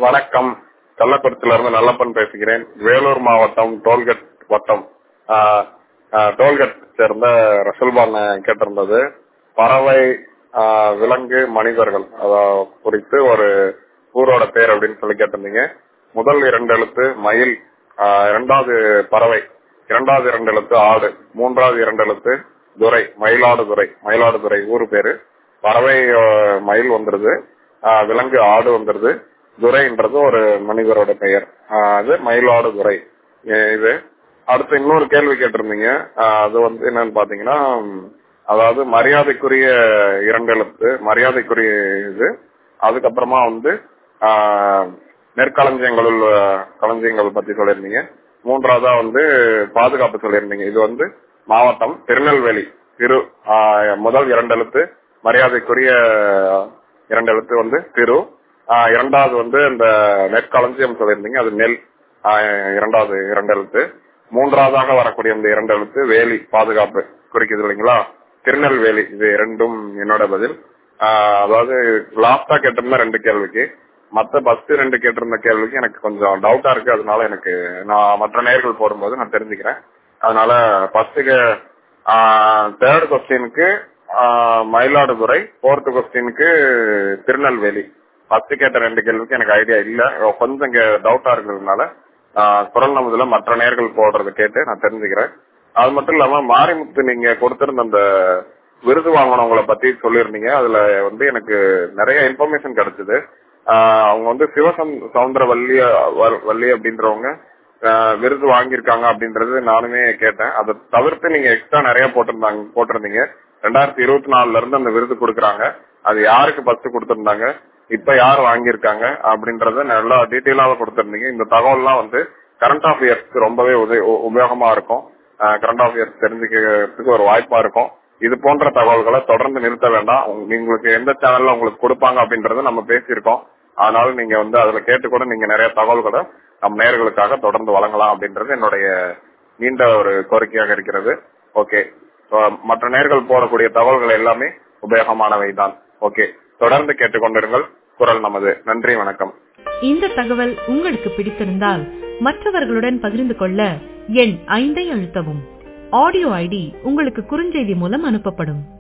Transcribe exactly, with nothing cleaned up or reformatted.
வணக்கம். கள்ளக்குறிச்சியிலிருந்து நல்லப்பன் பேசுகிறேன். வேலூர் மாவட்டம் டோல்கட் வட்டம் ஆஹ், ஆஹ், டோல்கட் சேர்ந்த ரசல்பான் கேட்டிருந்தது. பறவை, ஆஹ், விலங்கு, மனிதர்கள் அத குறித்து ஒரு ஊரோட பேர் அப்படின்னு சொல்லி கேட்டிருந்தீங்க. முதல் இரண்டு எழுத்து மயில், ஆஹ், இரண்டாவது பறவை, இரண்டாவது இரண்டு எழுத்து ஆடு, மூன்றாவது இரண்டு எழுத்து துரை, மயிலாடுதுறை. மயிலாடுதுறை ஊரு பேரு. பறவை ஆஹ், மயில் வந்துருது, ஆஹ், விலங்கு ஆடு வந்துருது, துரைன்றது ஒரு மனிதரோட பெயர். ஆஹ், அது மயிலாடுதுறை. இது அடுத்து இன்னொரு கேள்வி கேட்டிருந்தீங்க. ஆஹ், அது வந்து என்னன்னு பாத்தீங்கன்னா, அதாவது மரியாதைக்குரிய இரண்டு எழுத்து, மரியாதைக்குரிய இது. அதுக்கப்புறமா வந்து ஆஹ், நெற்களஞ்சியங்களுள் களஞ்சியங்கள் பத்தி சொல்லியிருந்தீங்க. மூன்றாவதா வந்து பாதுகாப்பு சொல்லியிருந்தீங்க. இது வந்து மாவட்டம் திருநெல்வேலி. திரு ஆஹ், முதல் இரண்டு எழுத்து மரியாதைக்குரிய இரண்டு எழுத்து வந்து திரு. ஆஹ், இரண்டாவது வந்து இந்த நெற்களஞ்சியம் சொல்லியிருந்தீங்க, அது நெல். ஆஹ், இரண்டாவது இரண்டு எழுத்து. மூன்றாவதாக வரக்கூடிய இந்த இரண்டு எழுத்து வேலி, பாதுகாப்பு குறிக்குது இல்லைங்களா, திருநெல்வேலி. இது இரண்டும் என்னோட பதில். ஆஹ், அதாவது லாஸ்டா கேட்டிருந்த ரெண்டு கேள்விக்கு, மத்த பஸ்ட் ரெண்டு கேட்டிருந்த கேள்விக்கு எனக்கு கொஞ்சம் டவுட்டா இருக்கு. அதனால எனக்கு நான் மற்ற நேர்கள் போடும்போது நான் தெரிஞ்சுக்கிறேன். அதனால ஃபர்ஸ்டுக்கு தேர்ட் கொஸ்டினுக்கு மயிலாடுதுறை, போர்த் கொஸ்டினுக்கு திருநெல்வேலி. ஃபர்ஸ்ட் கேட்ட ரெண்டு கேள்விக்கு எனக்கு ஐடியா இல்ல, கொஞ்சம் இங்க டவுட்டா இருக்கிறதுனால குரல் நமதுல மற்ற நேர்கள் போடுறத கேட்டு நான் தெரிஞ்சுக்கிறேன். அது மட்டும் இல்லாம மாரிமுத்து நீங்க கொடுத்திருந்த அந்த விருது வாங்கினவங்களை பத்தி சொல்லியிருந்தீங்க. அதுல வந்து எனக்கு நிறைய இன்ஃபர்மேஷன் கிடைச்சது. ஆஹ், அவங்க வந்து சிவசம் சவுந்தர வள்ளி வள்ளி அப்படின்றவங்க ஆஹ், விருது வாங்கியிருக்காங்க அப்படின்றது நானுமே கேட்டேன். அதை தவிர்த்து நீங்க எக்ஸ்ட்ரா நிறைய போட்டிருந்தாங்க போட்டிருந்தீங்க. ரெண்டாயிரத்தி இருபத்தி நாலுல இருந்து அந்த விருது கொடுக்கறாங்க. அது யாருக்கு ஃபர்ஸ்ட் கொடுத்திருந்தாங்க, இப்ப யார் வாங்கியிருக்காங்க அப்படின்றத நல்லா டீட்டெயிலாக கொடுத்திருந்தீங்க. இந்த தகவல் எல்லாம் வந்து கரண்ட் அஃபேர்ஸ்க்கு ரொம்பவே உபயோகமா இருக்கும். கரண்ட் அஃபேர்ஸ் தெரிஞ்சுக்கிறதுக்கு ஒரு வாய்ப்பா இருக்கும். இது போன்ற தகவல்களை தொடர்ந்து நிறுத்த வேண்டாம். உங்களுக்கு எந்த சேனல்ல உங்களுக்கு கொடுப்பாங்க அப்படின்றத நம்ம பேசியிருக்கோம். அதனால நீங்க வந்து அதுல கேட்டு கூட நீங்க நிறைய தகவல்களை நம் நேயர்களுக்காக தொடர்ந்து வழங்கலாம் அப்படின்றது என்னுடைய நீண்ட ஒரு கோரிக்கையாக இருக்கிறது. ஓகே, மற்ற நேயர்கள் போடக்கூடிய தகவல்கள் எல்லாமே உபயோகமானவை தான். ஓகே, தொடர்ந்து கேட்டுக்கொண்டிருங்கள் குரல் நமது. நன்றி, வணக்கம். இந்த தகவல் உங்களுக்கு பிடித்திருந்தால் மற்றவர்களுடன் பகிர்ந்து கொள்ள எண் ஐந்தை அழுத்தவும். ஆடியோ ஐடி உங்களுக்கு குறுஞ்செய்தி மூலம் அனுப்பப்படும்.